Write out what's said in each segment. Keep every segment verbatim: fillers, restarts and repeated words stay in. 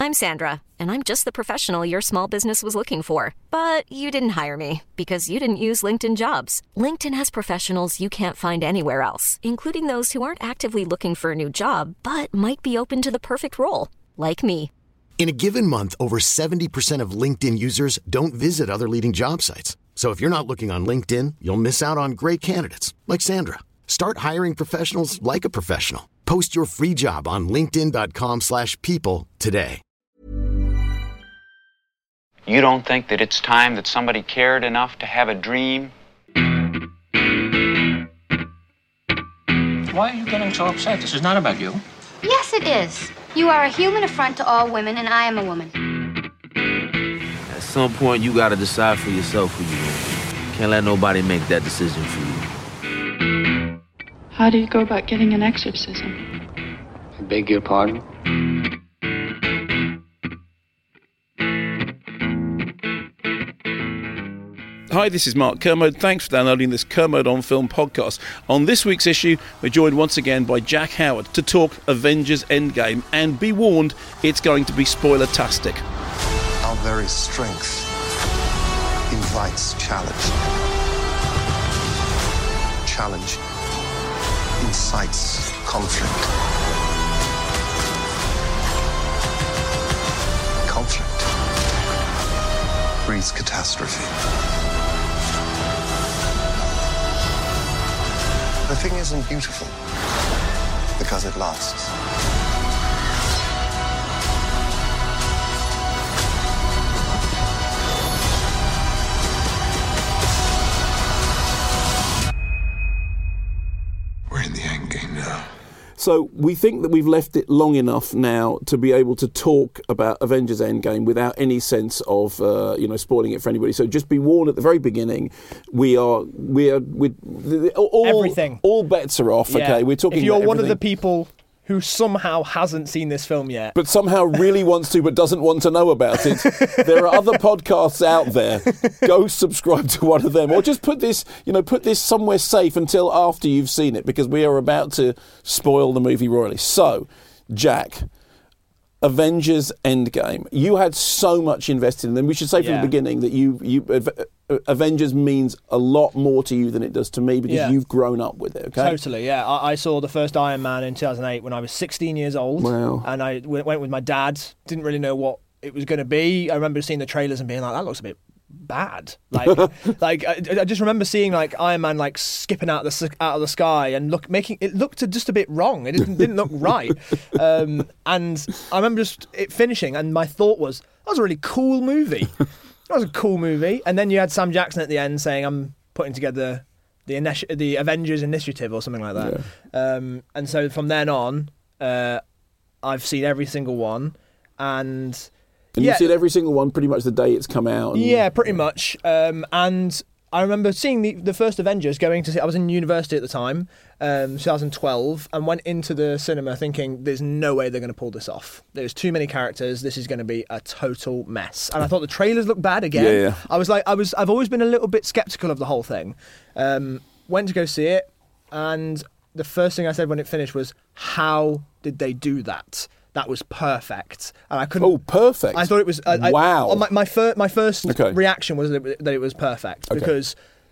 I'm Sandra, and I'm just the professional your small business was looking for. But you didn't hire me because you didn't use LinkedIn Jobs. LinkedIn has professionals you can't find anywhere else, including those who aren't actively looking for a new job, but might be open to the perfect role, like me. In a given month, over seventy percent of LinkedIn users don't visit other leading job sites. So if you're not looking on LinkedIn, you'll miss out on great candidates like Sandra. Start hiring professionals like a professional. Post your free job on linkedin.com slash people today. You don't think that it's time that somebody cared enough to have a dream? Why are you getting so upset? This is not about you. Yes, it is. You are a human affront to all women, and I am a woman. At some point, you gotta decide for yourself who you are. Can't let nobody make that decision for you. How do you go about getting an exorcism? I beg your pardon? Hi, this is Mark Kermode. Thanks for downloading this Kermode on Film podcast. On this week's issue, we're joined once again by Jack Howard to talk Avengers Endgame. And be warned, it's going to be spoiler-tastic. Our very strength invites challenge. Challenge incites conflict. Conflict breeds catastrophe. The thing isn't beautiful because it lasts. We're in the end game now. So we think that we've left it long enough now to be able to talk about Avengers Endgame without any sense of, uh, you know, spoiling it for anybody. So just be warned at the very beginning, we are, we are, we all, everything. All bets are off, yeah. okay? We're talking If you're about one everything. of the people who somehow hasn't seen this film yet, but somehow really wants to but doesn't want to know about it, there are other podcasts out there. Go subscribe to one of them, or just put this, you know, put this somewhere safe until after you've seen it, because we are about to spoil the movie royally. So, Jack, Avengers Endgame. You had so much invested in them. We should say from Yeah. the beginning that you, you uh, Avengers means a lot more to you than it does to me, because Yeah. you've grown up with it, okay? Totally, yeah. I, I saw the first Iron Man in two thousand eight when I was sixteen years old. Wow. And I w- went with my dad. Didn't really know what it was going to be. I remember seeing the trailers and being like, that looks a bit bad. Like, like I, I just remember seeing like Iron Man like skipping out of the out of the sky and look making it looked just a bit wrong. It didn't, didn't look right. Um, and I remember just it finishing, and my thought was, that was a really cool movie. That was a cool movie. And then you had Sam Jackson at the end saying, I'm putting together the initi- the Avengers Initiative or something like that. Yeah. Um, and so from then on, uh, I've seen every single one. And, and yeah, you've seen every single one pretty much the day it's come out. And, yeah, pretty much. Um, and I remember seeing the, the first Avengers, going to see, I was in university at the time, um, twenty twelve, and went into the cinema thinking there's no way they're going to pull this off. There's too many characters. This is going to be a total mess. And I thought the trailers looked bad again. Yeah, yeah. I was like, I was, I've always been a little bit skeptical of the whole thing. Um, went to go see it, and the first thing I said when it finished was, how did they do that? That was perfect, and I couldn't. Oh, perfect! I thought it was. I, wow. I, my my, fir- my first okay. reaction was that it, that it was perfect, okay. because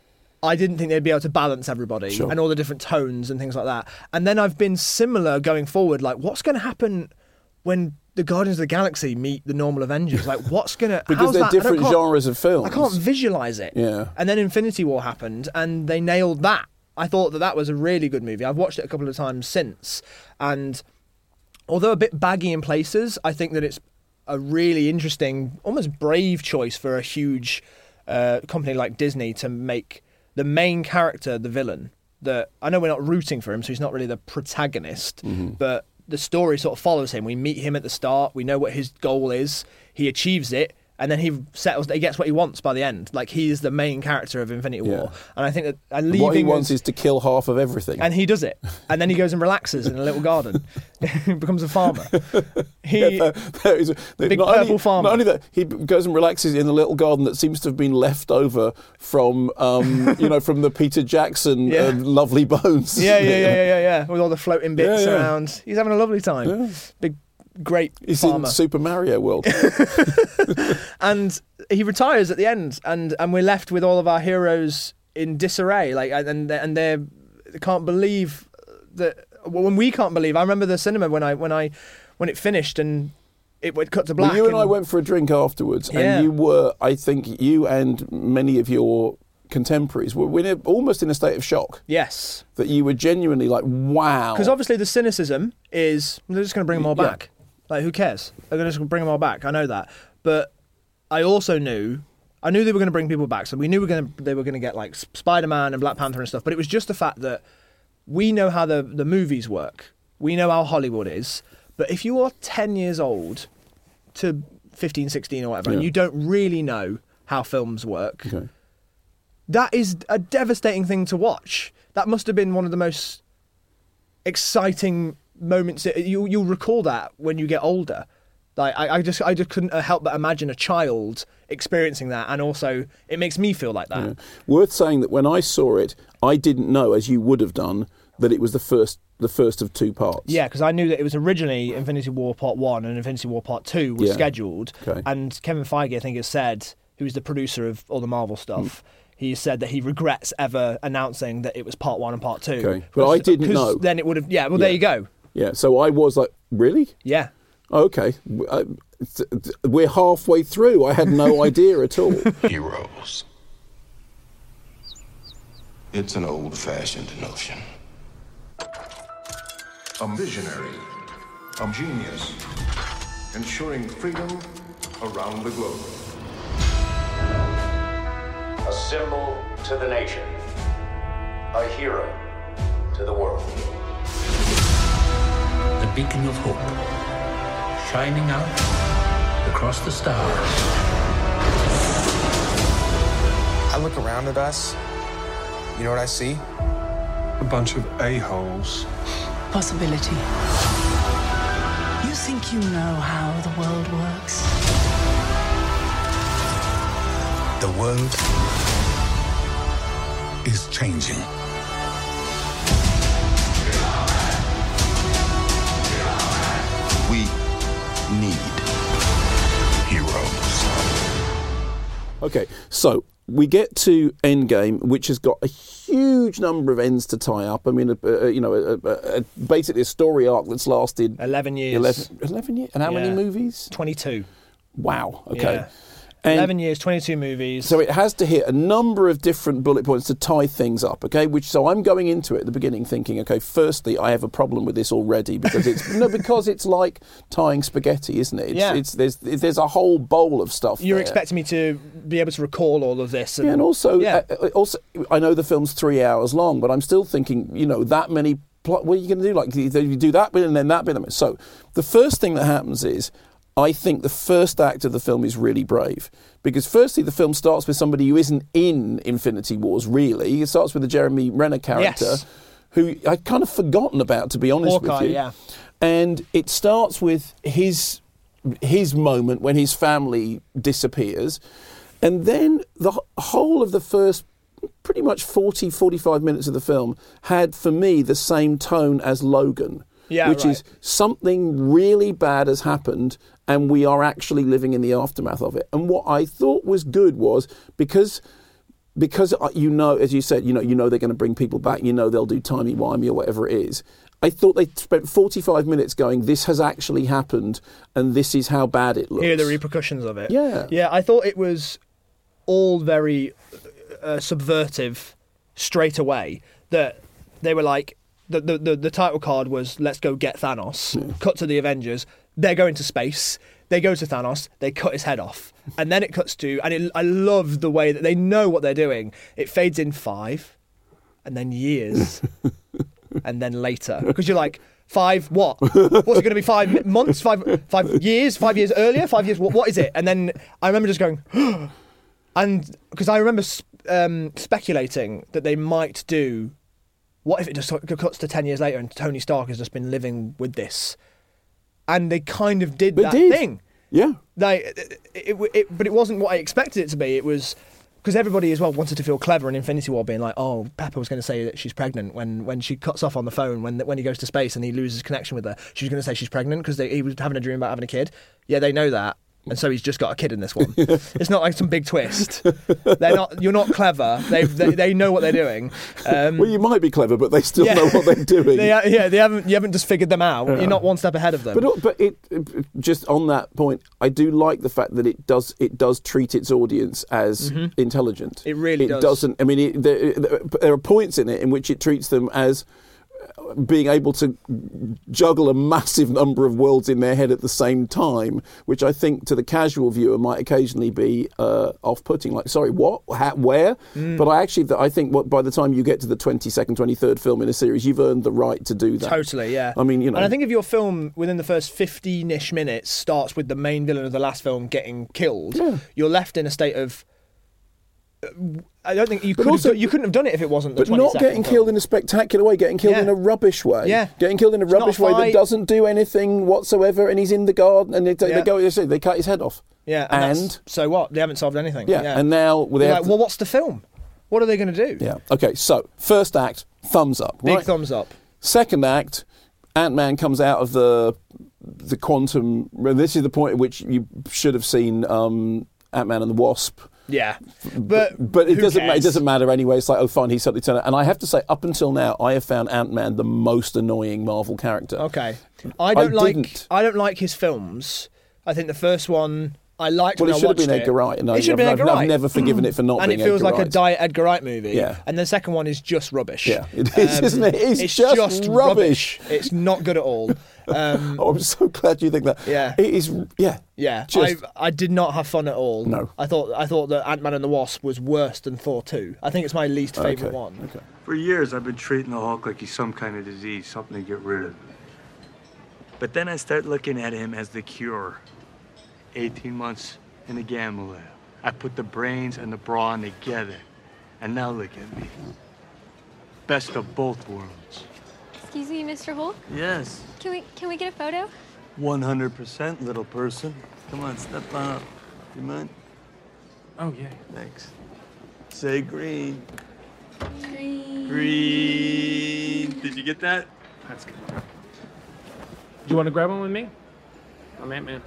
I didn't think they'd be able to balance everybody sure. and all the different tones and things like that. And then I've been similar going forward. Like, what's going to happen when the Guardians of the Galaxy meet the normal Avengers? Like, what's going to because they're that? different genres of films. I can't visualize it. Yeah. And then Infinity War happened, and they nailed that. I thought that that was a really good movie. I've watched it a couple of times since, and although a bit baggy in places, I think that it's a really interesting, almost brave choice for a huge uh, company like Disney to make the main character the villain. The, I know we're not rooting for him, so he's not really the protagonist, mm-hmm. but the story sort of follows him. We meet him at the start. We know what his goal is. He achieves it. And then he settles. He gets what he wants by the end. Like, he is the main character of Infinity War, yeah. and I think that and leaving what he wants is, is to kill half of everything, and he does it. And then he goes and relaxes in a little garden, becomes a farmer. He yeah, that, that is, big not purple only, farmer. Not only that, he goes and relaxes in a little garden that seems to have been left over from, um, you know, from the Peter Jackson yeah. uh, Lovely Bones. Yeah, yeah, yeah, yeah, yeah, yeah, with all the floating bits yeah, yeah. around. He's having a lovely time. Yeah. Big. great He's farmer. in Super Mario World. And he retires at the end, and, and we're left with all of our heroes in disarray. Like, and and they're, they can't believe that. Well, when we can't believe, I remember the cinema when I when I when it finished and it went cut to black. Well, you and, and I went for a drink afterwards, Yeah. and you were, I think, you and many of your contemporaries were in a, almost in a state of shock. Yes. That you were genuinely like, wow. Because obviously the cynicism is they're just going to bring them all Yeah. back. Like, who cares? They're going to just bring them all back. I know that, but I also knew. I knew they were going to bring people back, so we knew we were going to, they were going to get like Spider-Man and Black Panther and stuff. But it was just the fact that we know how the, the movies work. We know how Hollywood is. But if you are ten years old to fifteen, sixteen or whatever, Yeah. and you don't really know how films work, Okay. that is a devastating thing to watch. That must have been one of the most exciting moments. You, you'll recall that when you get older. Like I, I just I just couldn't help but imagine a child experiencing that, and also it makes me feel like that. Yeah. Worth saying that when I saw it, I didn't know, as you would have done, that it was the first the first of two parts. Yeah, because I knew that it was originally Infinity War Part One and Infinity War Part Two was Yeah. scheduled. Okay. And Kevin Feige, I think, has said, who's the producer of all the Marvel stuff, mm. he said that he regrets ever announcing that it was Part One and Part Two. Okay. But I didn't 'cause know. Then it would have. Yeah. Well, Yeah. there you go. Yeah. So I was like, really? Yeah. Oh, okay. Uh, We're halfway through. I had no idea at all. Heroes. It's an old-fashioned notion. A visionary, a genius, ensuring freedom around the globe. A symbol to the nation, a hero to the world. The beacon of hope, shining out across the stars. I look around at us, you know what I see? A bunch of a-holes. Possibility. You think you know how the world works? The world is changing. We need heroes. Okay, so we get to Endgame, which has got a huge number of ends to tie up. I mean, uh, uh, you know, uh, uh, basically a story arc that's lasted eleven years. eleven, eleven years? And how Yeah. many movies? twenty-two. Wow, okay. Yeah. And eleven years, twenty-two movies. so it has to hit a number of different bullet points to tie things up, okay? Which so I'm going into it at the beginning thinking, okay, firstly, I have a problem with this already because it's no because it's like tying spaghetti, isn't it? It's, Yeah. it's there's there's a whole bowl of stuff. You're there. expecting me to be able to recall all of this, and, Yeah, and also, yeah. uh, also, I know the film's three hours long, but I'm still thinking, you know, that many. Plot, what are you going to do? Like, you do that bit and then that bit. So, the first thing that happens is, I think the first act of the film is really brave because, firstly, the film starts with somebody who isn't in Infinity Wars. Really, it starts with the Jeremy Renner character, Yes. who I'd kind of forgotten about, to be honest Hawkeye, with you. yeah. And it starts with his his moment when his family disappears. And then the wh- whole of the first pretty much forty, forty-five minutes of the film had, for me, the same tone as Logan. Yeah, which right. is something really bad has happened and we are actually living in the aftermath of it. And what I thought was good was because... Because uh, you know, as you said, you know, you know they're going to bring people back. You know they'll do timey-wimey or whatever it is. I thought they spent forty-five minutes going, this has actually happened and this is how bad it looks. Hear the repercussions of it. Yeah. Yeah, I thought it was all very uh, subversive straight away. That they were like, the, the, the, the title card was, let's go get Thanos. Yeah. Cut to the Avengers. They're going to space. They go to Thanos. They cut his head off. And then it cuts to, and it, I love the way that they know what they're doing. It fades in five, and then years, and then later. Because you're like, five what? What's it going to be? Five months? Five five years? Five years earlier? Five years? What, what is it? And then I remember just going, and because I remember um, speculating that they might do, what if it just cuts to ten years later and Tony Stark has just been living with this? And they kind of did They that did. thing. Yeah. Like, it, it, it, but it wasn't what I expected it to be. It was because everybody as well wanted to feel clever in Infinity War, being like, oh, Pepper was going to say that she's pregnant when, when she cuts off on the phone, when when he goes to space and he loses connection with her. She's going to say she's pregnant because he was having a dream about having a kid. Yeah, they know that. And so he's just got a kid in this one. It's not like some big twist. They're not. You're not clever. They've, they they know what they're doing. Um, well, you might be clever, but they still yeah. know what they're doing. they are, yeah, they haven't. You haven't just figured them out. Yeah. You're not one step ahead of them. But but it, it just on that point, I do like the fact that it does it does treat its audience as Mhm. intelligent. It really it does. doesn't. I mean, it, there, there are points in it in which it treats them as being able to juggle a massive number of worlds in their head at the same time, which I think to the casual viewer might occasionally be uh, off-putting. Like, sorry, what? How, where? Mm. But I actually, I think what, by the time you get to the twenty-second, twenty-third film in a series, you've earned the right to do that. Totally, yeah. I mean, you know. And I think if your film within the first fifteen-ish minutes starts with the main villain of the last film getting killed, Yeah. you're left in a state of. I don't think you But could also- have, you couldn't have done it if it wasn't the But not getting film. killed in a spectacular way, getting killed Yeah. in a rubbish way. Yeah. Getting killed in a It's not rubbish a way that fight. doesn't do anything whatsoever, and he's in the garden, and they, Yeah. they go, they say, they cut his head off. Yeah, and, And- that's- so what? They haven't solved anything. Yeah, and now well, they You're have like, to- well, what's the film? What are they going to do? Yeah. Okay, so first act, thumbs up. Big right? thumbs up. Second act, Ant-Man comes out of the the quantum. Well, this is the point at which you should have seen um, Ant-Man and the Wasp. Yeah, but But it who doesn't. ma- It cares? doesn't matter anyway. It's like, oh, fine, he suddenly turned out. And I have to say, up until now, I have found Ant-Man the most annoying Marvel character. Okay, I don't I like. didn't. I don't like his films. I think the first one I liked. Well, when it I should have watched been Edgar Wright. And I- it should have been I've- Edgar I've Wright. never forgiven it for not and being it feels Edgar like a Wright. diet Edgar Wright movie. Yeah. And the second one is just rubbish. Yeah, it is, Um, isn't it? It's, it's just, just rubbish. It's not good at all. Um, Oh, I'm so glad you think that. Yeah. It is. Yeah. yeah, Just- I I did not have fun at all. No. I thought I thought that Ant-Man and the Wasp was worse than Thor two. I think it's my least favourite Okay, one. Okay. For years, I've been treating the Hulk like he's some kind of disease, something to get rid of. But then I start looking at him as the cure. eighteen months in the gamma lab. I put the brains and the brawn together. And now look at me. Best of both worlds. Excuse me, Mister Hulk? Yes, Can we can we get a photo? one hundred percent, little person. Come on, step on up. You mind? Oh, yeah. Thanks. Say green. Green. Green. Did you get that? That's good. Do you want to grab one with me? I'm Ant-Man.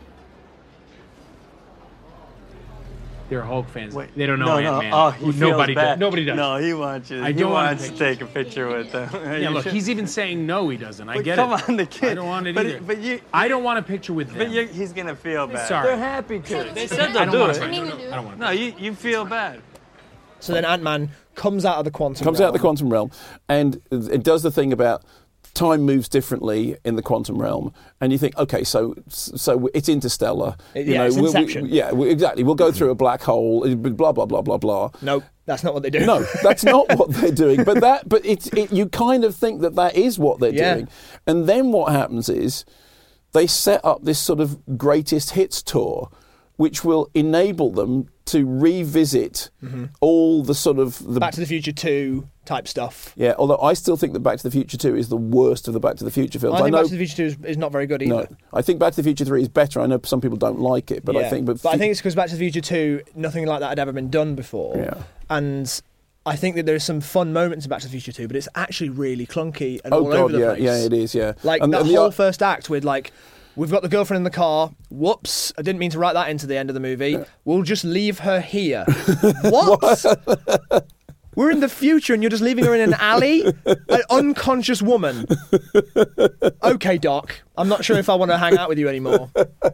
They're Hulk fans. Wait, They don't know no, no. Ant-Man. Oh, he Nobody feels bad. does. Nobody does. No, he wants you. I he don't want wants a to take a picture with them. Yeah, You look, should- he's even saying no, he doesn't. I But get come it. on, the kid. I don't want it but, either. But you, I don't want a picture with them. but you, he's gonna feel bad. Sorry. They're happy to. They said I they'll don't do want it. to. No, no, I don't want to. No, you, you feel bad. So then Ant-Man comes out of the quantum. Comes out of the realm. quantum realm, and it does the thing about time moves differently in the quantum realm, and you think, okay, so so it's interstellar. It- you yeah, know, it's we'll- we- Inception. yeah, we, exactly. We'll go through a black hole. Blah blah blah blah blah. No, that's not what they do. No, that's not what they're doing. But that, but it's it, you kind of think that that is what they're Yeah. doing, and then what happens is they set up this sort of greatest hits tour, which will enable them to revisit all the sort of the Back to the Future two type stuff. yeah. Although I still think that Back to the Future two is the worst of the Back to the Future films. I think know, Back to the Future two is, is not very good either. no, I think Back to the Future three is better. I know some people don't like it, but I Yeah. think but, I think it's because Back to the Future two, nothing like that had ever been done before. Yeah. And I think that there's some fun moments in Back to the Future two, but it's actually really clunky and oh all god, over the yeah, place. yeah, it is, yeah. Like And- that and the- whole first act with like, we've got the girlfriend in the car. Whoops, I didn't mean to write that into the end of the movie. We'll just leave her here. What? We're in the future and you're just leaving her in an alley? An unconscious woman. Okay, Doc. I'm not sure if I want to hang out with you anymore.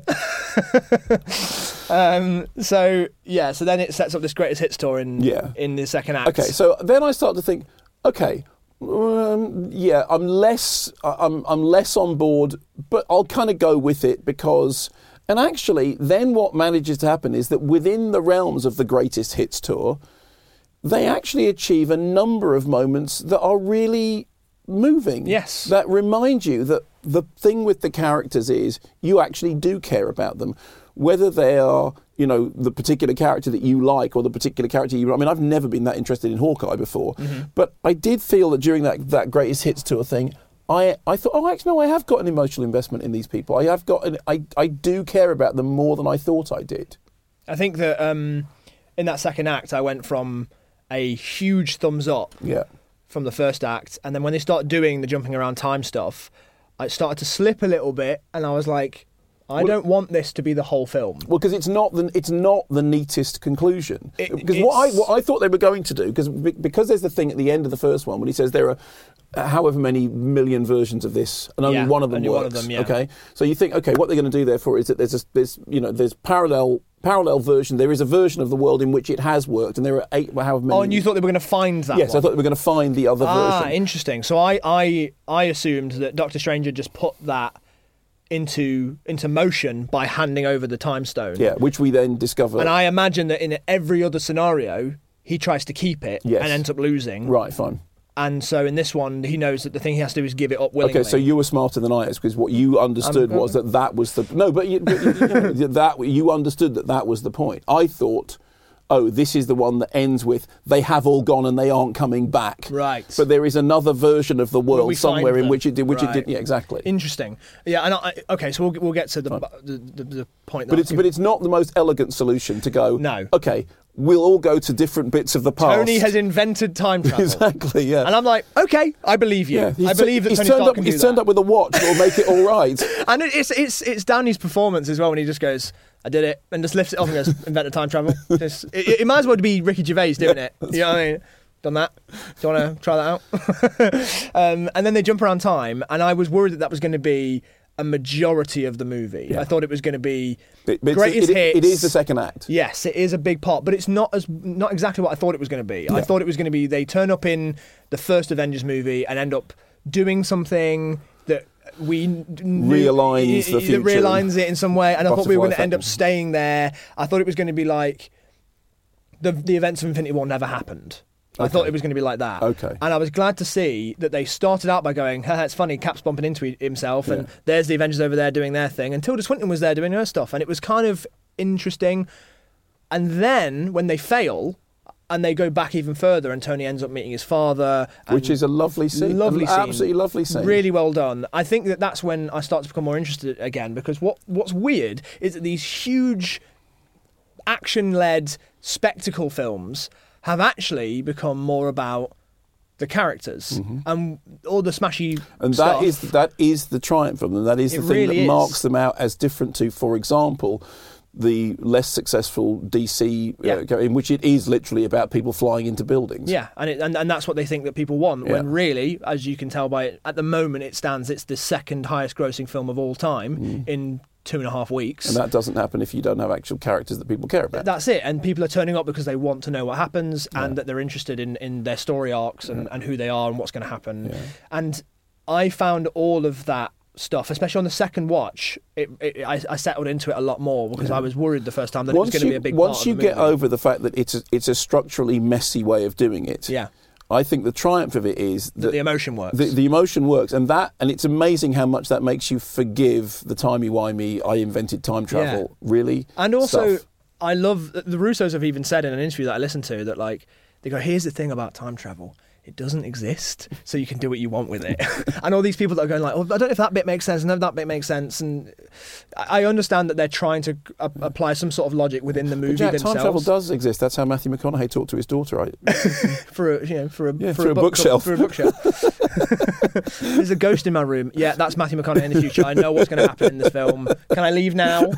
um, so, yeah, so then it sets up this greatest hits tour in, Yeah. in the second act. Okay, so then I start to think, okay, um, yeah, I'm less, I'm, I'm less on board, but I'll kind of go with it because, and actually, then what manages to happen is that within the realms of the greatest hits tour, they actually achieve a number of moments that are really moving. Yes. That remind you that the thing with the characters is you actually do care about them. Whether they are, you know, the particular character that you like or the particular character you... I mean, I've never been that interested in Hawkeye before. Mm-hmm. But I did feel that during that, that greatest hits tour thing, I, I thought, oh, actually, no, I have got an emotional investment in these people. I have got... An, I, I do care about them more than I thought I did. I think that um, in that second act, I went from a huge thumbs up Yeah. from the first act, and then when they start doing the jumping around time stuff, I started to slip a little bit, and I was like, I Well- don't want this to be the whole film. Well, because it's not the it's not the neatest conclusion. It- because what I it's- what I thought they were going to do, because because there's the thing at the end of the first one when he says there are uh, however many million versions of this, and only Yeah, one of them only works. one of them, yeah. Okay, so you think, okay, what they're going to do therefore is that there's a, there's you know there's parallel parallel version. There is a version of the world in which it has worked, and there are eight however many. Oh, and you thought they were going to find that Yes, one? I thought they were going to find the other Ah, version. interesting. So I, I, I assumed that Doctor Strange had just put that into into motion by handing over the time stone. Yeah, which we then discover. And I imagine that in every other scenario, he tries to keep it Yes. and ends up losing. Right, fine. And so in this one, he knows that the thing he has to do is give it up willingly. Okay, so you were smarter than I was, because what you understood I'm- was that that was the no, but you, but you, you know, that you understood that that was the point. I thought, oh, this is the one that ends with they have all gone and they aren't coming back. Right. But there is another version of the Where world we find somewhere in them. which it did, which Right. it did. Yeah, exactly. Interesting. Yeah, and I, okay, so we'll we'll get to the the, the, the point. That But I it's can- but it's not the most elegant solution to go. No. Okay, we'll all go to different bits of the past. Tony has invented time travel. Exactly. Yeah. And I'm like, okay, I believe you. Yeah, he's I believe that he's Tony turned Stark up. can He's do turned that. up with a watch that'll make it all right. And it- it's it's it's Downey's performance as well when he just goes, I did it, and just lifts it off and goes, invented time travel. Just, it, it might as well be Ricky Gervais doing it. You know what I mean? Done that. Do you want to try that out? um, and then they jump around time, and I was worried that that was going to be a majority of the movie. Yeah. I thought it was going to be But- but it's- greatest it- hits. it is the second act. Yes, it is a big part, but it's not as not exactly what I thought it was going to be. I Yeah. thought it was going to be they turn up in the first Avengers movie and end up doing something that we knew, Realigns the that future. realigns it in some way. And I thought we were going to Butterfly end up effect. staying there. I thought it was going to be like the the events of Infinity War never happened. I Okay. thought it was going to be like that. Okay. And I was glad to see that they started out by going, haha, it's funny, Cap's bumping into himself, and Yeah. there's the Avengers over there doing their thing, and Tilda Swinton was there doing her stuff, and it was kind of interesting. And then when they fail, and they go back even further, and Tony ends up meeting his father. And Which is a lovely scene. Lovely An scene. absolutely lovely scene. Really well done. I think that that's when I start to become more interested again, because what what's weird is that these huge action-led spectacle films have actually become more about the characters and all the smashy Mm-hmm. And stuff. that is that is the triumph of them. That is the It thing really that is. marks them out as different to, for example, the less successful D C, Yeah. uh, in which it is literally about people flying into buildings. Yeah, and, it, and and that's what they think that people want. Yeah. When really, as you can tell by it, at the moment it stands, it's the second highest grossing film of all time in two and a half weeks. Mm. And that doesn't happen if you don't have actual characters that people care about. That's it. And people are turning up because they want to know what happens and that they're interested in, in their story arcs and, and who they are and what's going to happen. And I found all of that stuff, especially on the second watch, it, it, I, I settled into it a lot more because I was worried the first time that once it was going to you, be a big once part you of the get movie. over the fact that it's a, it's a structurally messy way of doing it, Yeah. I think the triumph of it is that the emotion works. The, the emotion works, and that, and it's amazing how much that makes you forgive the timey-wimey, I invented time travel, really. And also, stuff. I love the Russos have even said in an interview that I listened to that, like, they go, here's the thing about time travel. It doesn't exist, so you can do what you want with it. And all these people that are going like, oh, I don't know if that bit makes sense, and if that bit makes sense. And I I understand that they're trying to a- apply some sort of logic within the movie But Jack, themselves. time travel does exist. That's how Matthew McConaughey talked to his daughter. Right? for a, you know, for a, Yeah, for through a book- bookshelf. For a bookshelf. There's a ghost in my room. Yeah, that's Matthew McConaughey in the future. I know what's going to happen in this film. Can I leave now?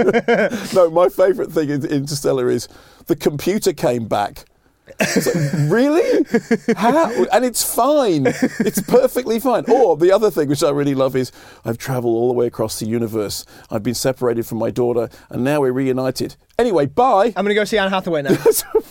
No, my favourite thing in Interstellar is the computer came back. It's like, really? How? And it's fine. It's perfectly fine. Or the other thing, which I really love, is I've travelled all the way across the universe. I've been separated from my daughter, and now we're reunited. Anyway, bye. I'm going to go see Anne Hathaway now.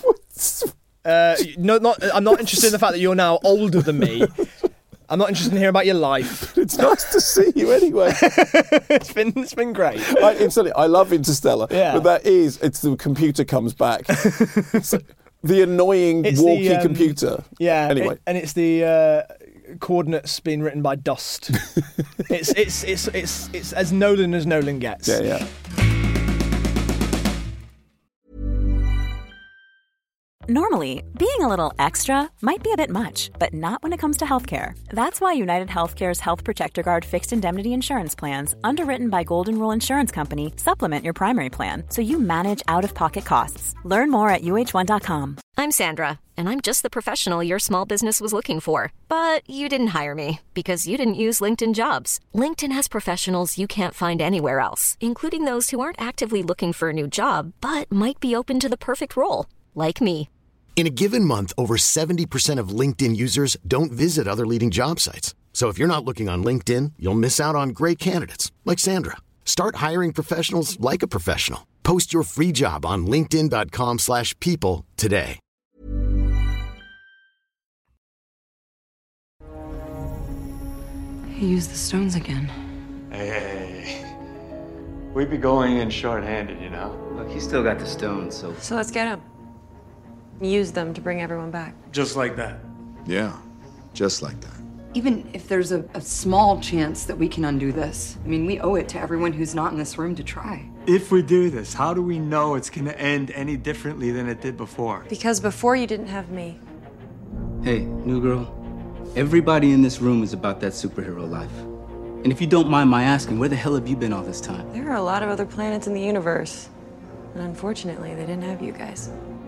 uh, no, not. I'm not interested in the fact that you're now older than me. I'm not interested in hearing about your life. It's nice to see you anyway. it's been it's been great. I, instantly, I love Interstellar, Yeah. but that is, it's the computer comes back. It's like the annoying It's walkie the, um, computer. Yeah. Anyway. it- and it's the uh, coordinates being written by dust. it's it's it's it's it's as Nolan as Nolan gets. Yeah, yeah. Normally, being a little extra might be a bit much, but not when it comes to healthcare. That's why United Healthcare's Health Protector Guard fixed indemnity insurance plans, underwritten by Golden Rule Insurance Company, supplement your primary plan so you manage out-of-pocket costs. Learn more at U H one dot com. I'm Sandra, and I'm just the professional your small business was looking for. But you didn't hire me because you didn't use LinkedIn Jobs. LinkedIn has professionals you can't find anywhere else, including those who aren't actively looking for a new job, but might be open to the perfect role, like me. In a given month, over seventy percent of LinkedIn users don't visit other leading job sites. So if you're not looking on LinkedIn, you'll miss out on great candidates like Sandra. Start hiring professionals like a professional. Post your free job on linkedin dot com slash people today. He used the stones again. Hey, hey, hey. We'd be going in short-handed, you know? Look, he's still got the stones, so... So let's get him. Use them to bring everyone back. Just like that. Yeah, just like that. Even if there's a, a small chance that we can undo this, I mean, we owe it to everyone who's not in this room to try. If we do this, how do we know it's gonna end any differently than it did before? Because before you didn't have me. Hey, new girl. Everybody in this room is about that superhero life. And if you don't mind my asking, where the hell have you been all this time? There are a lot of other planets in the universe. And unfortunately, they didn't have you guys.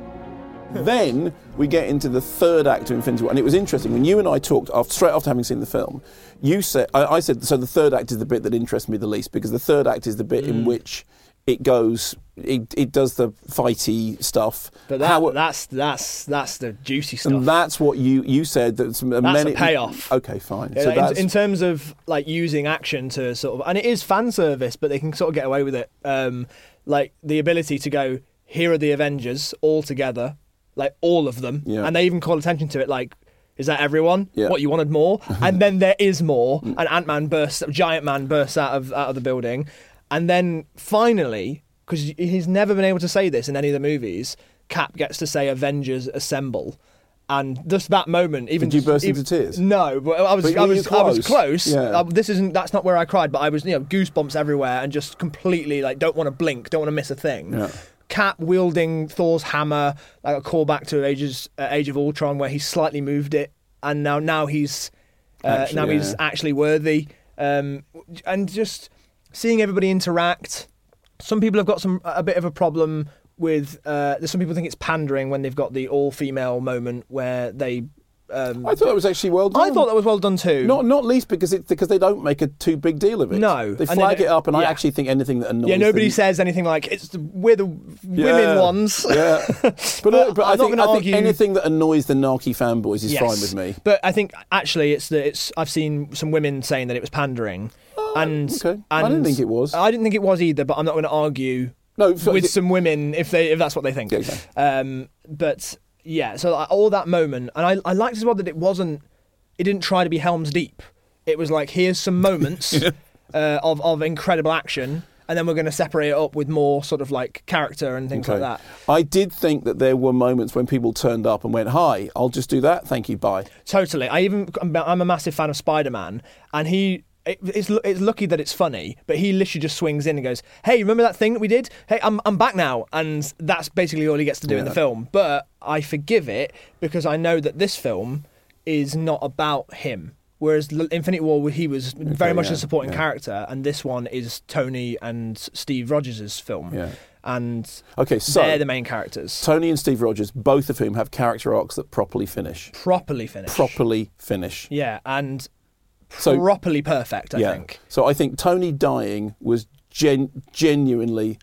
Then we get into the third act of Infinity War, and it was interesting when you and I talked after, straight after having seen the film. You said, I, I said, so the third act is the bit that interests me the least because the third act is the bit mm. in which it goes, it, it does the fighty stuff. But that, How, that's that's that's the juicy stuff. And that's what you you said. That's, that's many, a payoff. Okay, fine. Yeah, so in, that's, in terms of like using action to sort of, and it is fan service, but they can sort of get away with it. Um, like the ability to go, here are the Avengers all together. Like all of them, yeah. and they even call attention to it. Like, is that everyone? Yeah. What, you wanted more? And then there is more. And Ant-Man bursts, Giant Man bursts out of out of the building, and then finally, because he's never been able to say this in any of the movies, Cap gets to say "Avengers Assemble," and just that moment, even did you burst even, into tears? No, but I was but I was close? I was close. Yeah. Uh, this isn't that's not where I cried, but I was you know goosebumps everywhere and just completely like don't want to blink, don't want to miss a thing. Yeah. Cap wielding Thor's hammer, like a callback to Ages, uh, Age of Ultron, where he slightly moved it, and now now he's uh, actually, now yeah. he's actually worthy. Um, and just seeing everybody interact. Some people have got some a bit of a problem with. Uh, there's some people think it's pandering when they've got the all-female moment where they. Um, I thought it was actually well done. I thought that was well done too. Not not least because it because they don't make a too big deal of it. No, they flag then, it up, and yeah. I actually think anything that annoys. Yeah, nobody them, says anything like it's the, we're the yeah, women ones. Yeah, but, but, but I think, I think anything that annoys the narky fanboys is yes. fine with me. But I think actually it's the it's I've seen some women saying that it was pandering, oh, and, okay. and I didn't think it was. I didn't think it was either. But I'm not going to argue no, for, with it, some women if they if that's what they think. Yeah, exactly. um, but. Yeah, so like, all that moment, and I, I liked as well that it wasn't, it didn't try to be Helm's Deep. It was like, here's some moments uh, of, of incredible action, and then we're going to separate it up with more sort of like character and things okay. like that. I did think that there were moments when people turned up and went, hi, I'll just do that, thank you, bye. Totally. I even, I'm a massive fan of Spider-Man, and he... It's it's lucky that it's funny, but he literally just swings in and goes, "Hey, remember that thing that we did? Hey, I'm I'm back now," and that's basically all he gets to do yeah. in the film. But I forgive it because I know that this film is not about him. Whereas Infinity War, he was very okay, much yeah, a supporting yeah. character, and this one is Tony and Steve Rogers' film. Yeah. And okay, so they're the main characters. Tony and Steve Rogers, both of whom have character arcs that properly finish. Properly finish. Properly finish. Yeah, and so, properly perfect, I yeah. think. So I think Tony dying was gen- genuinely,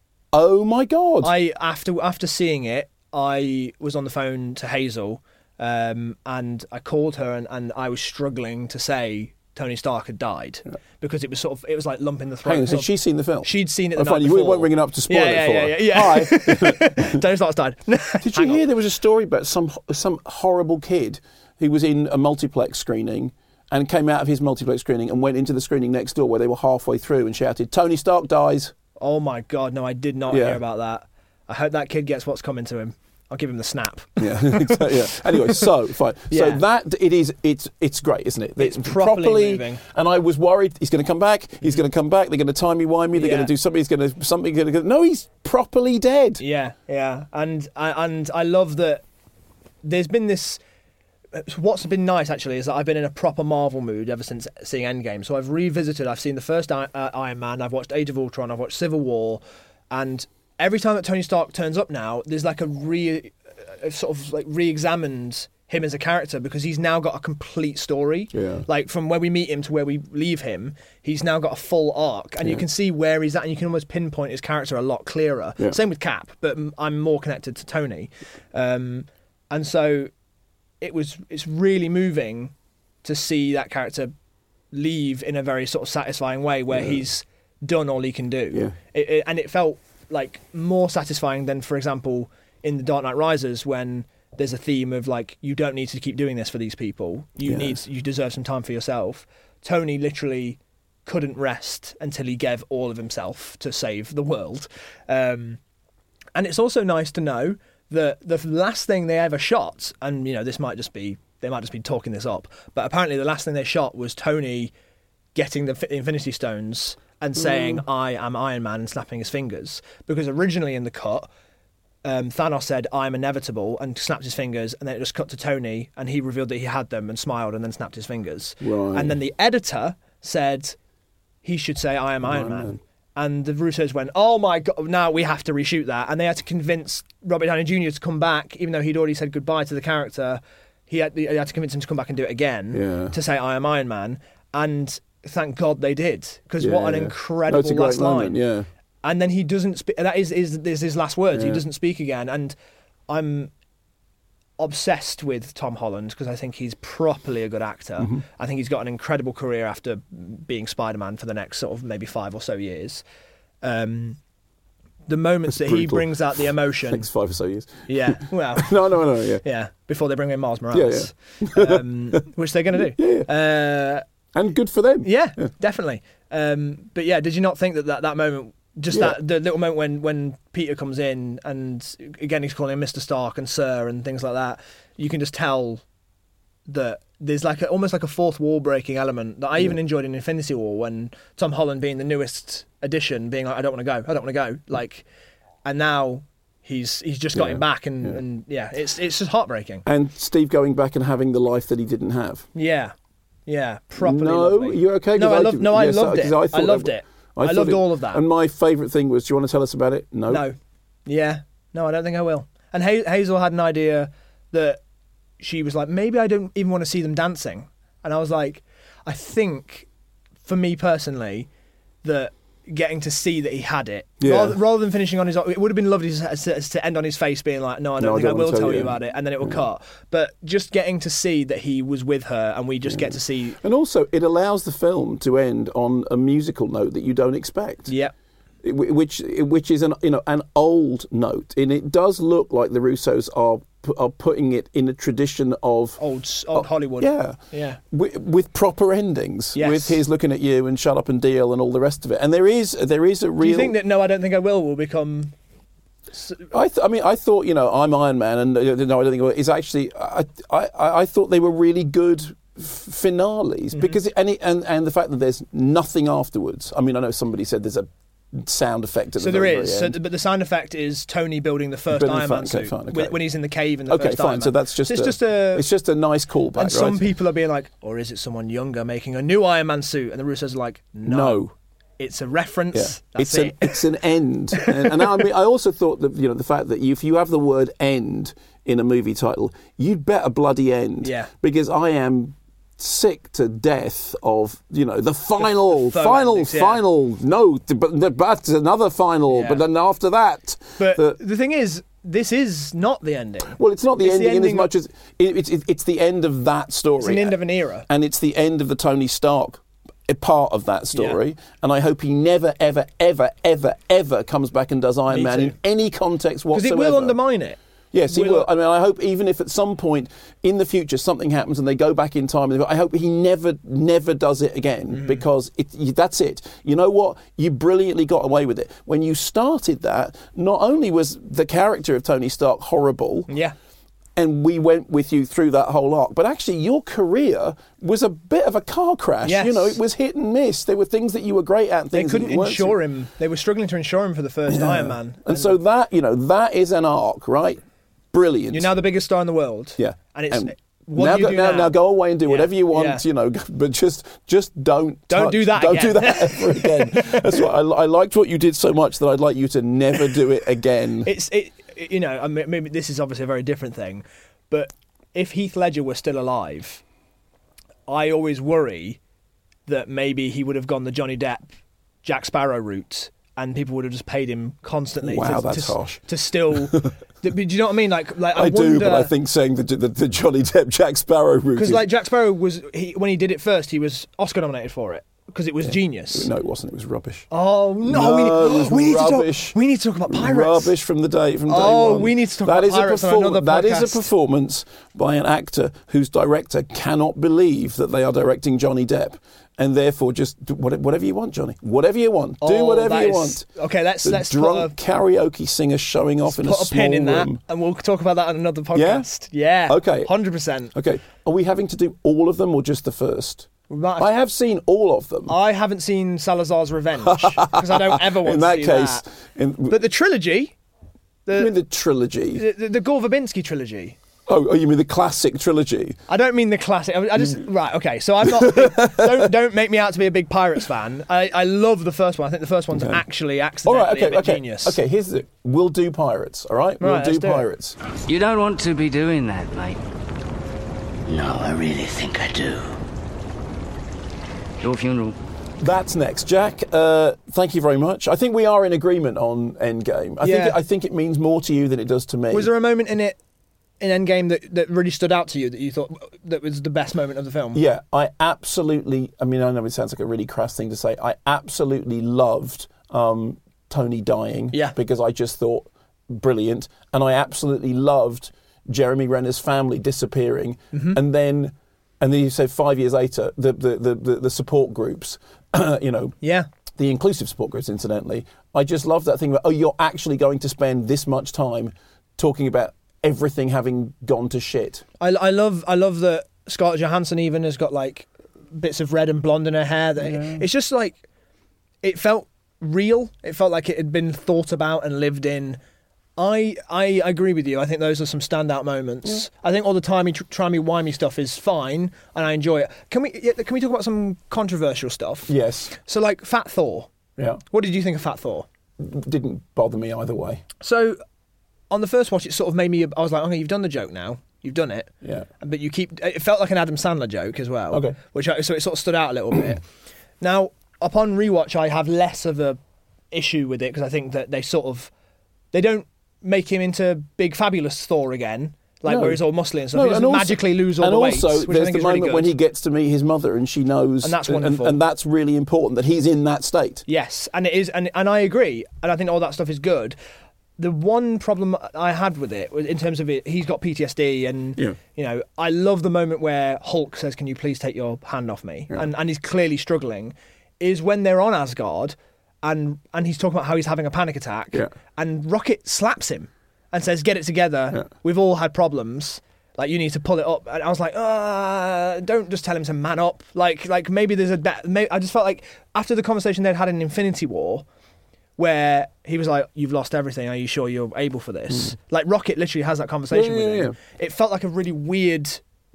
oh my God. I after after seeing it, I was on the phone to Hazel, um, and I called her, and, and I was struggling to say Tony Stark had died yeah. because it was sort of it was like lump in the throat. Hang on, so she'd seen the film? She'd seen it the oh, night fine, before. You weren't ringing up to spoil yeah, it for yeah, her. Yeah, yeah, yeah. Hi. Tony Stark's died. Did you hear on. there was a story about some some horrible kid who was in a multiplex screening and came out of his multiplex screening and went into the screening next door where they were halfway through and shouted, Tony Stark dies. Oh my God, no, I did not yeah. hear about that. I hope that kid gets what's coming to him. I'll give him the snap. Yeah, exactly, yeah. Anyway, so fine. Yeah. So that it is. It's it's great, isn't it? It's, it's properly, properly moving. And I was worried he's going to come back. He's going to come back. They're going to timey-wimey. They're yeah. going to do something. He's going to something. Going to no. He's properly dead. Yeah, yeah, and and I love that. There's been this. What's been nice actually is that I've been in a proper Marvel mood ever since seeing Endgame. So I've revisited. I've seen the first I- uh, Iron Man. I've watched Age of Ultron. I've watched Civil War, and every time that Tony Stark turns up now, there's like a re, a sort of like re-examined him as a character because he's now got a complete story. Yeah. Like from where we meet him to where we leave him, he's now got a full arc, and Yeah. you can see where he's at, and you can almost pinpoint his character a lot clearer. Yeah. Same with Cap, but m- I'm more connected to Tony, um, and so it was. It's really moving to see that character leave in a very sort of satisfying way, where Yeah. he's done all he can do. Yeah. It, it, and it felt like more satisfying than, for example, in The Dark Knight Rises when there's a theme of like, you don't need to keep doing this for these people. You Yeah. need, you deserve some time for yourself. Tony literally couldn't rest until he gave all of himself to save the world. Um, and it's also nice to know that the last thing they ever shot, and you know, this might just be, they might just be talking this up, but apparently the last thing they shot was Tony getting the Infinity Stones and saying, Mm. I am Iron Man, and snapping his fingers. Because originally in the cut, um, Thanos said, I'm inevitable, and snapped his fingers, and then it just cut to Tony, and he revealed that he had them and smiled and then snapped his fingers. Right. And then the editor said he should say, I am Iron, Iron Man. Man. And the Russos went, oh my God, now we have to reshoot that. And they had to convince Robert Downey Junior to come back, even though he'd already said goodbye to the character. He had, he had to convince him to come back and do it again, Yeah. to say, I am Iron Man. And thank God they did, because Yeah, what an yeah. incredible No, it's a great last moment, line. yeah. And then he doesn't speak. That is, is, is his last words. He Yeah. doesn't speak again. And I'm obsessed with Tom Holland because I think he's properly a good actor. Mhm. I think he's got an incredible career after being Spider-Man for the next sort of maybe five or so years. Um, the moments That's that he brutal. brings out the emotion. Next five or so years. Yeah, well. no, no, no, yeah. Yeah, before they bring in Miles Morales. Yeah, um, which they're going to do. Yeah, yeah. Uh, and good for them. Yeah, yeah. definitely. Um, but yeah, did you not think that that, that moment, just Yeah. that the little moment when, when Peter comes in and again he's calling him Mister Stark and Sir and things like that, you can just tell that there's like a, almost like a fourth wall breaking element that I even Yeah. enjoyed in Infinity War when Tom Holland, being the newest addition, being like, I don't want to go, I don't want to go, like, and now he's he's just got Yeah. him back, and Yeah. yeah. and yeah, it's it's just heartbreaking. And Steve going back and having the life that he didn't have. Yeah, yeah, properly. No, lovely. you're okay? 'Cause No, I loved. No, I yes, loved it. 'cause I, thought loved that- it. I, thought loved it- all of that. And my favourite thing was, do you want to tell us about it? No. No. Yeah. No, I don't think I will. And ha- Hazel had an idea that she was like, maybe I don't even want to see them dancing. And I was like, I think, for me personally, that getting to see that he had it, Yeah. rather, rather than finishing on his, it would have been lovely to, to, to end on his face being like, no, I don't No, I think don't I want will to tell tell you you. about it, and then it will cut. But just getting to see that he was with her, and we just get to see. And also, it allows the film to end on a musical note that you don't expect. Yeah. It- Which, which is an you know an old note, and it does look like the Russos are pu- are putting it in a tradition of old old Hollywood. Yeah, Yeah. with, with proper endings. Yes. With Here's Looking at You and Shut Up and Deal and all the rest of it. And there is there is a real. Do you think that No, I Don't Think I Will will become? I, th- I mean, I thought, you know, I'm Iron Man, and uh, no, I don't think it was. It's actually, I, I, I thought they were really good f- finales Mm-hmm. because, it, and, it, and and the fact that there's nothing afterwards. I mean, I know somebody said there's a sound effect at So the there very, is, very so, end. th- but the sound effect is Tony building the first Building the Iron fi- Man okay, suit fine, okay. when, when he's in the cave in the okay, first fine. Iron So Man. that's just it's a, just a it's just a nice callback, and some right? people are being like, or is it someone younger making a new Iron Man suit? And the Russos are like, no, No. it's a reference. Yeah. That's It's it. an it's an end, and, and I mean, I also thought that you know the fact that if you have the word "end" in a movie title, you'd better bloody end. Yeah. Because I am sick to death of you know the final, the faux final, endings, yeah. final. No, but but another final. Yeah. But then after that, But the, the thing is, this is not the ending. well, it's not the It's ending, in as ending much as it, it's it, it's the end of that story. It's an end of an era. And it's the end of the Tony Stark a part of that story. And I hope he never, ever, ever, ever, ever comes back and does Iron Me Man too. in any context Because whatsoever. it will undermine it. Yes, he will- will. I mean, I hope even if at some point in the future something happens and they go back in time, I hope he never, never does it again Mm-hmm. because it, you, that's it. You know what? You brilliantly got away with it. When you started that, not only was the character of Tony Stark horrible, Yeah. and we went with you through that whole arc. But actually, your career was a bit of a car crash. Yes. You know, it was hit and miss. There were things that you were great at, and They things couldn't that you weren't. insure him. They were struggling to insure him for the first Yeah. Iron Man. And so that, you know, that is an arc, right? Brilliant. You're now the biggest star in the world. Yeah. And it's... And what now, do you go, do now, now? now go away and do Yeah. whatever you want, Yeah. you know, but just just don't Don't touch- do that Don't again. do that ever again. That's why I, I liked what you did so much that I'd like you to never do it again. It's it, you know, I mean, maybe this is obviously a very different thing, but if Heath Ledger were still alive, I always worry that maybe he would have gone the Johnny Depp, Jack Sparrow route, and people would have just paid him constantly. Wow, to, that's to, harsh. To still, do you know what I mean? Like, like I, I do, wonder, but I think saying the, the, the Johnny Depp, Jack Sparrow route because is... like Jack Sparrow was he, when he did it first, he was Oscar nominated for it because it was Yeah. genius. No, it wasn't. It was rubbish. Oh no! No, we, it was we need rubbish. to talk. We need to talk about pirates. Rubbish from the day from day Oh, one. we need to talk That about is a pirates on perform- another That is podcast. a performance by an actor whose director cannot believe that they are directing Johnny Depp, and therefore just do what- whatever you want, Johnny. Whatever you want. Do Oh, whatever that you is- want. Okay, let's the let's put drunk a, karaoke singer showing off in a put a small pin in that, room. and we'll talk about that on another podcast. Yeah. Okay. Hundred percent. Okay. Are we having to do all of them or just the first? We might have I have seen all of them. I haven't seen Salazar's Revenge because I don't ever want in to that see case, that. in, But the trilogy, I the mean the trilogy. the, the, the Gore Verbinski trilogy. Oh, oh, you mean the classic trilogy? I don't mean the classic. I, I just right. Okay, so I'm not. a big, don't don't make me out to be a big Pirates fan. I, I love the first one. I think the first one's Okay. actually All accidentally right, okay, a bit okay, genius. okay. Here's the. We'll do pirates. All right, we'll Right, do let's do it. pirates. You don't want to be doing that, mate. No, I really think I do. Your funeral. That's next, Jack. Uh, thank you very much. I think we are in agreement on Endgame. I Yeah. think it, I think it means more to you than it does to me. Was there a moment in it, in Endgame, that, that really stood out to you that you thought that was the best moment of the film? Yeah, I absolutely. I mean, I know it sounds like a really crass thing to say. I absolutely loved um, Tony dying. Yeah. Because I just thought brilliant, and I absolutely loved Jeremy Renner's family disappearing, Mhm. and then. And then you say five years later, the the, the, the, the support groups, you know, Yeah. the inclusive support groups, incidentally. I just love that thing about, oh, you're actually going to spend this much time talking about everything having gone to shit. I, I love I love that Scarlett Johansson even has got like bits of red and blonde in her hair. That Yeah. It's just like it felt real. It felt like it had been thought about and lived in. I I agree with you. I think those are some standout moments. I think all the timey tr- trimey wimey stuff is fine, and I enjoy it. Can we yeah, can we talk about some controversial stuff? Yes. So like Fat Thor. Yeah. What did you think of Fat Thor? Didn't bother me either way. So on the first watch, it sort of made me. I was like, okay, you've done the joke now. You've done it. Yeah. But you keep. It felt like an Adam Sandler joke as well. Okay. Which I, so it sort of stood out a little bit. Now, upon rewatch, I have less of a issue with it because I think that they sort of they don't make him into big fabulous Thor again, like No. where he's all muscly and stuff. No, he doesn't and also- magically lose all and the weight, also, which I there's think the is really moment good. when he gets to meet his mother and she knows, And that's wonderful. and, and that's really important that he's in that state. Yes, and it is, and and I agree, and I think all that stuff is good. The one problem I had with it was in terms of it, he's got P T S D, and Yeah. you know, I love the moment where Hulk says, "Can you please take your hand off me?" Yeah. and and he's clearly struggling. Is when they're on Asgard, and and he's talking about how he's having a panic attack, Yeah. and Rocket slaps him and says, "Get it together. Yeah. We've all had problems." Like, you need to pull it up. And I was like, uh, don't just tell him to man up. Like, like maybe there's a... Be- may- I just felt like after the conversation they'd had in Infinity War, where he was like, you've lost everything. Are you sure you're able for this? Mm. Like, Rocket literally has that conversation Yeah, yeah, with him. It felt like a really weird,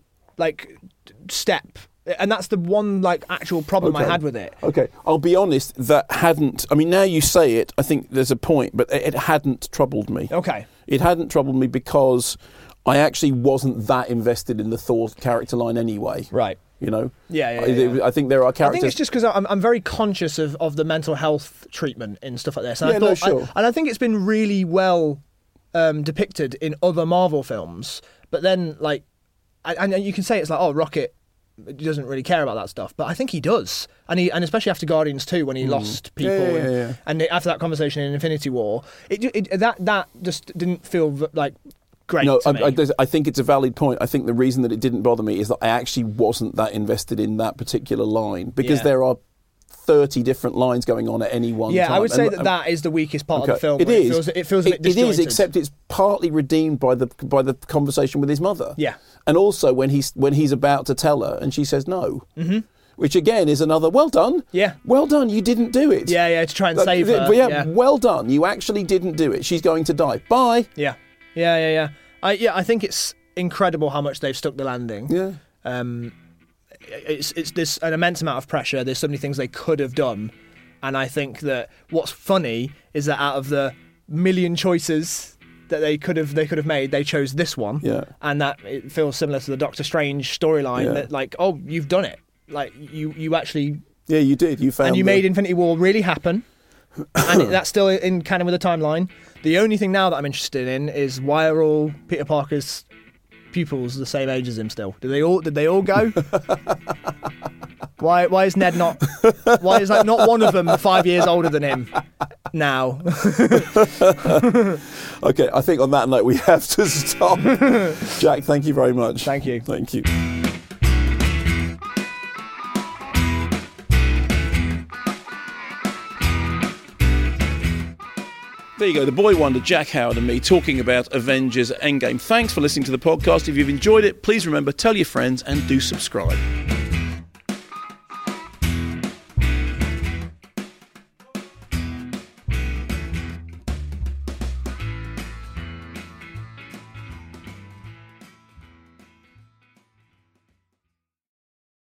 like, step. And that's the one, like, actual problem I Okay. had with it. Okay, I'll be honest, that hadn't, I mean, now you say it, I think there's a point, but it, it hadn't troubled me. Okay. It hadn't troubled me because I actually wasn't that invested in the Thor character line anyway. Right. You know? Yeah, yeah, I, yeah. I think there are I characters... think it's just because I'm, I'm very conscious of, of the mental health treatment and stuff like this. And Yeah, I no, thought, sure. I, and I think it's been really well um, depicted in other Marvel films. But then, like, and, and you can say it's like, oh, Rocket doesn't really care about that stuff, but I think he does. And he, and especially after Guardians two, when he Mm. lost people, Yeah, yeah, and, yeah, yeah. and after that conversation in Infinity War, it, it that that just didn't feel like great. No, to I, me. I, there's- I think it's a valid point. I think the reason that it didn't bother me is that I actually wasn't that invested in that particular line because Yeah. there are thirty different lines going on at any one yeah, time. I would say and, that that is the weakest part okay. of the film. It is. It feels, it feels a bit it, it is, disjointed. except it's partly redeemed by the by the conversation with his mother. Yeah. And also when he's when he's about to tell her and she says no. Mm-hmm. Which again is another, well done. Yeah. Well done, you didn't do it. Yeah, yeah, to try and Like, save yeah, her. Yeah, yeah, well done, you actually didn't do it. She's going to die. Bye. Yeah, yeah, yeah, yeah. I, yeah, I think it's incredible how much they've stuck the landing. Yeah. Um, it's it's this an immense amount of pressure. There's so many things they could have done, and I think that what's funny is that out of the million choices that they could have they could have made, they chose this one. Yeah. And that it feels similar to the Doctor Strange storyline. Yeah. That like, oh, you've done it. Like you you actually. Yeah, you did. You found. And you the... made Infinity War really happen. And it, that's still in canon with the timeline. The only thing now that I'm interested in is why are all Peter Parker's pupils the same age as him still? Did they all did they all go? why why is Ned not why is like not one of them five years older than him now? Okay, I think on that note we have to stop. Jack, thank you very much. Thank you. Thank you. There you go, the boy wonder, Jack Howard and me talking about Avengers Endgame. Thanks for listening to the podcast. If you've enjoyed it, please remember, tell your friends and do subscribe.